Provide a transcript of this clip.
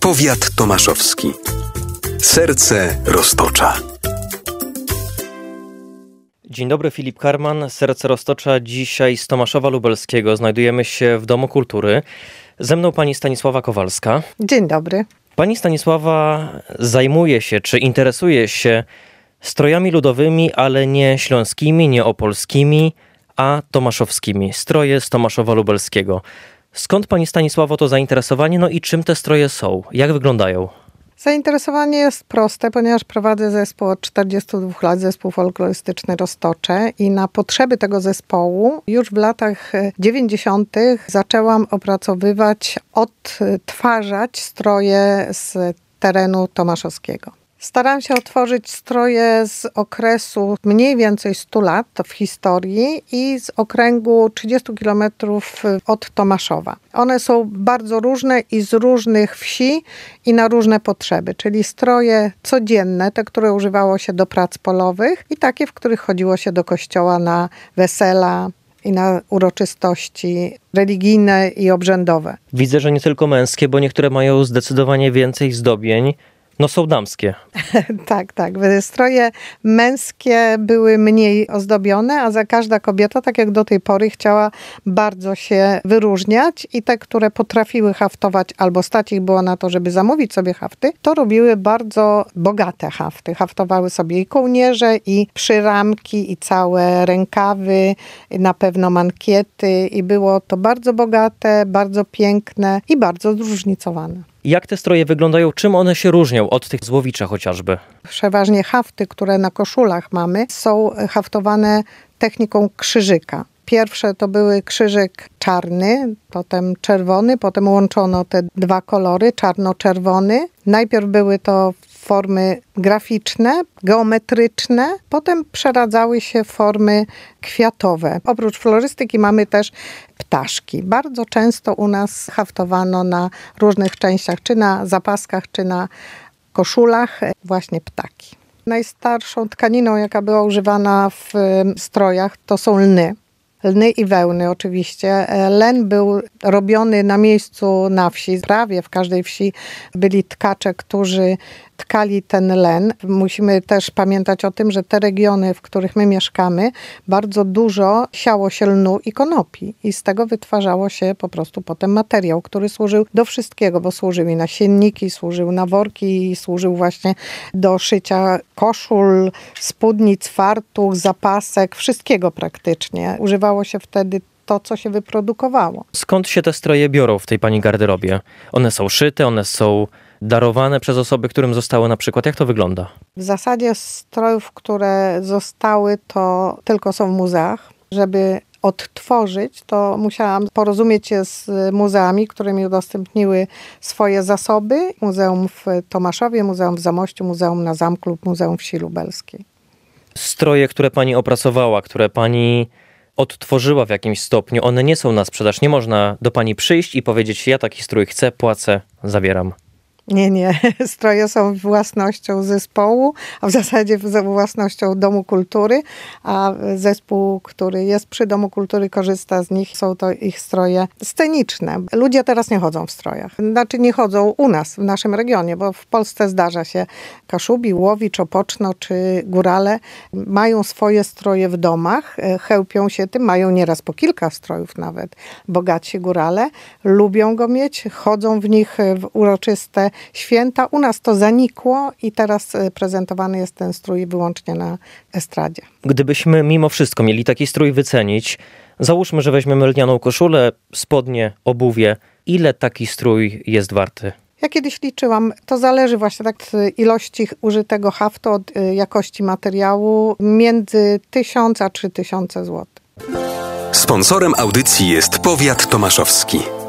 Powiat tomaszowski. Serce Roztocza. Dzień dobry, Filip Karman, Serce Roztocza. Dzisiaj z Tomaszowa Lubelskiego. Znajdujemy się w Domu Kultury. Ze mną pani Stanisława Kowalska. Dzień dobry. Pani Stanisława zajmuje się, czy interesuje się strojami ludowymi, ale nie śląskimi, nie opolskimi, a tomaszowskimi. Stroje z Tomaszowa Lubelskiego. Skąd pani Stanisławo to zainteresowanie? No i czym te stroje są? Jak wyglądają? Zainteresowanie jest proste, ponieważ prowadzę zespół od 42 lat, zespół folklorystyczny Roztocze i na potrzeby tego zespołu już w latach 90. zaczęłam opracowywać, odtwarzać stroje z terenu tomaszowskiego. Staram się otworzyć stroje z okresu mniej więcej 100 lat w historii i z okręgu 30 km od Tomaszowa. One są bardzo różne i z różnych wsi i na różne potrzeby, czyli stroje codzienne, te, które używało się do prac polowych i takie, w których chodziło się do kościoła na wesela i na uroczystości religijne i obrzędowe. Widzę, że nie tylko męskie, bo niektóre mają zdecydowanie więcej zdobień. No są damskie. Tak. Stroje męskie były mniej ozdobione, a każda kobieta, tak jak do tej pory, chciała bardzo się wyróżniać i te, które potrafiły haftować albo stać ich było na to, żeby zamówić sobie hafty, to robiły bardzo bogate hafty. Haftowały sobie i kołnierze, i przyramki, i całe rękawy, na pewno mankiety i było to bardzo bogate, bardzo piękne i bardzo zróżnicowane. Jak te stroje wyglądają? Czym one się różnią od tych z Łowicza chociażby? Przeważnie hafty, które na koszulach mamy, są haftowane techniką krzyżyka. Pierwsze to były krzyżyk czarny, potem czerwony, potem łączono te dwa kolory, czarno-czerwony. Najpierw były to formy graficzne, geometryczne, potem przeradzały się w formy kwiatowe. Oprócz florystyki mamy też ptaszki. Bardzo często u nas haftowano na różnych częściach, czy na zapaskach, czy na koszulach, właśnie ptaki. Najstarszą tkaniną, jaka była używana w strojach, to są lny. Lny i wełny oczywiście. Len był robiony na miejscu na wsi. Prawie w każdej wsi byli tkacze, którzy tkali ten len. Musimy też pamiętać o tym, że te regiony, w których my mieszkamy, bardzo dużo siało się lnu i konopi. I z tego wytwarzało się po prostu potem materiał, który służył do wszystkiego, bo służył i na sienniki, służył na worki, służył właśnie do szycia koszul, spódnic, fartuch, zapasek, wszystkiego praktycznie. Używało się wtedy to, co się wyprodukowało. Skąd się te stroje biorą w tej pani garderobie? One są szyte, one są darowane przez osoby, którym zostały na przykład. Jak to wygląda? W zasadzie strojów, które zostały, to tylko są w muzeach. Żeby odtworzyć, to musiałam porozumieć się z muzeami, które mi udostępniły swoje zasoby. Muzeum w Tomaszowie, Muzeum w Zamościu, Muzeum na Zamku lub Muzeum Wsi Lubelskiej. Stroje, które pani opracowała, które pani odtworzyła w jakimś stopniu, one nie są na sprzedaż. Nie można do pani przyjść i powiedzieć: ja taki strój chcę, płacę, zabieram. Nie. Stroje są własnością zespołu, a w zasadzie własnością Domu Kultury, a zespół, który jest przy Domu Kultury, korzysta z nich. Są to ich stroje sceniczne. Ludzie teraz nie chodzą w strojach. Znaczy nie chodzą u nas, w naszym regionie, bo w Polsce zdarza się Kaszubi, Łowicz, Opoczno czy Górale mają swoje stroje w domach, chełpią się tym, mają nieraz po kilka strojów nawet. Bogaci Górale lubią go mieć, chodzą w nich w uroczyste święta. U nas to zanikło i teraz prezentowany jest ten strój wyłącznie na estradzie. Gdybyśmy mimo wszystko mieli taki strój wycenić, załóżmy, że weźmiemy lnianą koszulę, spodnie, obuwie. Ile taki strój jest warty? Ja kiedyś liczyłam, to zależy właśnie tak od ilości użytego haftu, od jakości materiału, między 1000 a 3000 zł. Sponsorem audycji jest Powiat Tomaszowski.